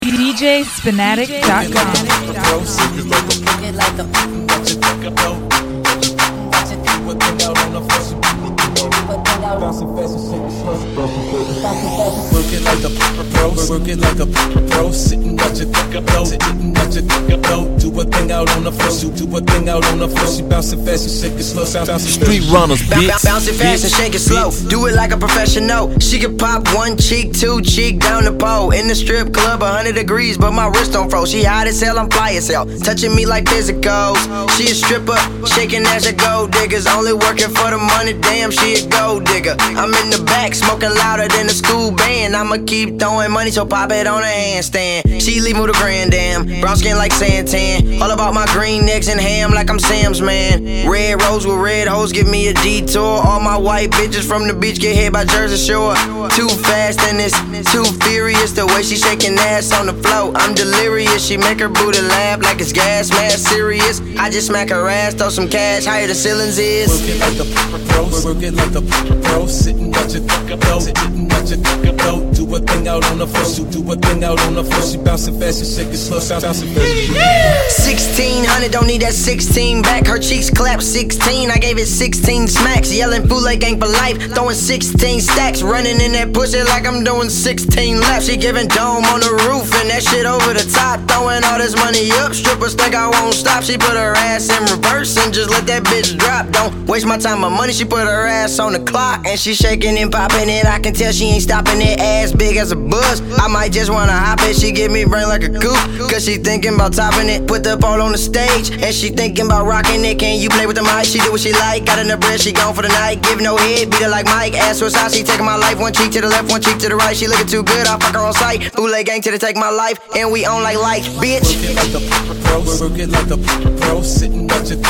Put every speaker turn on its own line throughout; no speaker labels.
Work it like a pro, sitting at your do a thing out on the floor, do a thing out on the floor. She bouncing fast and shake it slow,
street runners, bitch.
Bouncing fast and shake it slow, do it like a professional. She can pop one cheek, two cheek down the pole. In the strip club, 100 degrees, but my wrist don't froze. She hot as hell, I'm fly as hell, touching me like physicals. She a stripper, shaking ass a gold diggers. Only working for the money, damn, she a gold digger. I'm in the back, smoking louder than the school band. I'ma keep throwing money, so pop it on a handstand. She leave me with a grand dam, brown skin like Santan. All about my green necks and ham like I'm Sam's man. Red rose with red hoes, give me a detour. All my white bitches from the beach get hit by Jersey Shore. Too fast and it's too furious, the way she shaking ass on the floor. I'm delirious, she make her booty laugh like it's gas mask serious. I just smack her ass, throw some cash, higher the ceilings is.
Work it like a pro, work it like a pro, sitting at your do a thing out on the floor, do a thing out on the floor. She bouncing fast and shake it slow, bouncing fast.
1600, don't need that 16 back. Her cheeks clap 16, I gave it 16 smacks. Yelling Fule gang for life, throwing 16 stacks. Running in that pussy like I'm doing 16 laps. She giving dome on the roof and that shit over the top. Throwing all this money up, strippers think I won't stop. She put her ass in reverse and just let that bitch drop. Don't waste my time or money, she put her ass on the clock. And she shaking and popping it, I can tell she ain't stopping it. Ass big as a bus, I might just wanna hop it. She give me brain like a coupe, cause she thinking about topping it. Put the pole on the stage, and she thinking about rocking it. Can you play with the mic? She do what she like, got in the bread, she gone for the night. Give no head, beat her like Mike. Ass to her side, she taking my life. One cheek to the left, one cheek to the right. She looking too good, I fuck her on sight. Fule gang till they take my life, and we on like lights, bitch.
Work it like a pro, work it like a pro, sitting at your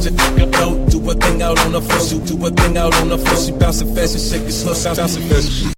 do a thing out on the floor, do a thing out on the floor. She bouncing fast and shake it slow, bouncing fast.